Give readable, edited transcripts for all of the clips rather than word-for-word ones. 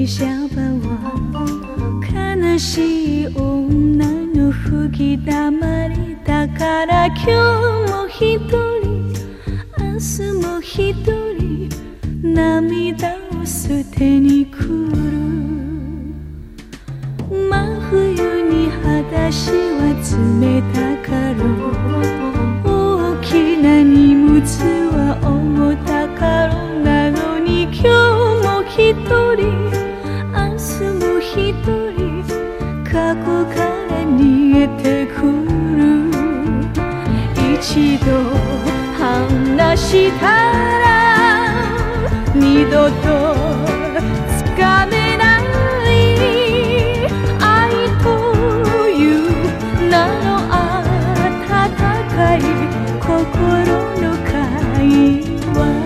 電車は悲しい女の吹き溜まりだから今日も一人明日も一人涙を捨てに来る。真冬に裸足は冷たかろう。大きな荷物は重たかろう。なのに今日も一人明日も一人過去から逃げてくる。一度話したら二度とつかめない愛という名の温かい心の会話。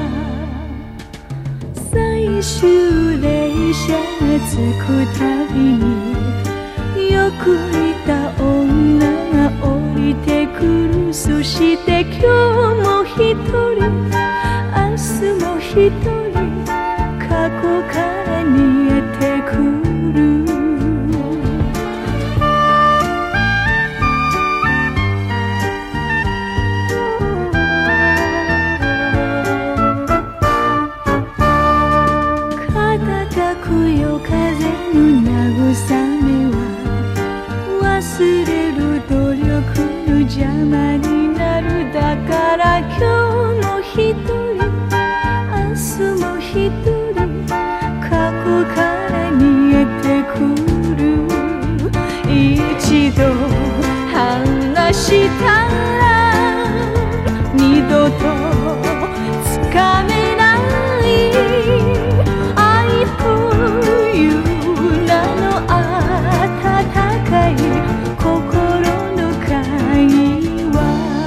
最終列車が着くたびによく似た女が降りてくる。そして今日も一人明日も一人過去から逃げてくる。肩くよ風の慰めは忘れる努力の邪魔になる。だから今日も一人明日も一人過去から逃げてくる。一度話したら二度とつかめない愛という名の温かい心の会話。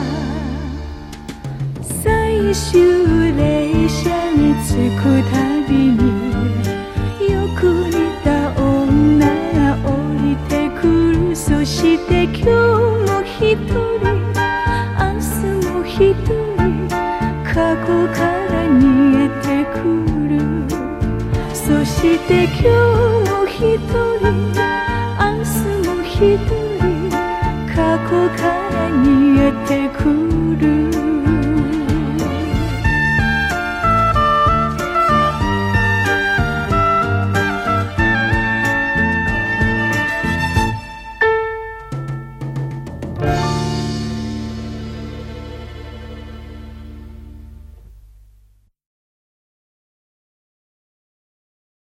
最終列車に着くたびによく似た女が降りてくる。そして今日も一人明日も一人過去から逃げてくる。そして今日も一人明日も一人過去から逃げてくる。